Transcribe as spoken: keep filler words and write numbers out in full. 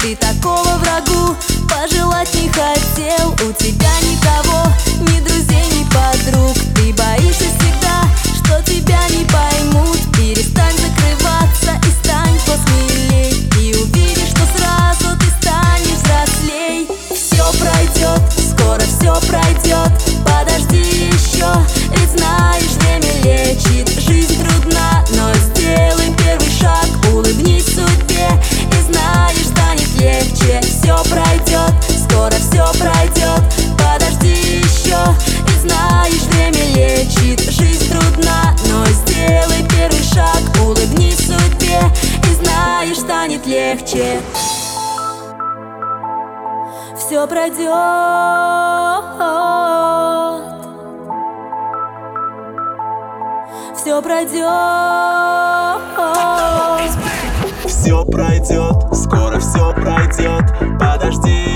ты такого врагу пожелать не хотел. У тебя никого, ни друзей, ни подруг. Ты боишься всегда, что тебя не поймут. Перестань закрываться и стань посмелей. И увидишь, что сразу ты станешь взрослей. Все пройдет, скоро все пройдет. Подожди еще, ведь знаешь, время лечит. Жизнь трудна, но сделай первый шаг. Улыбнись судьбе и знаешь, станет легче. Все пройдет, скоро все пройдет. Подожди еще, и знаешь, время лечит. Жизнь трудна, но сделай первый шаг. Улыбнись судьбе и знаешь, станет легче. Все пройдет, все пройдет. Все пройдет, скоро все пройдет. Подожди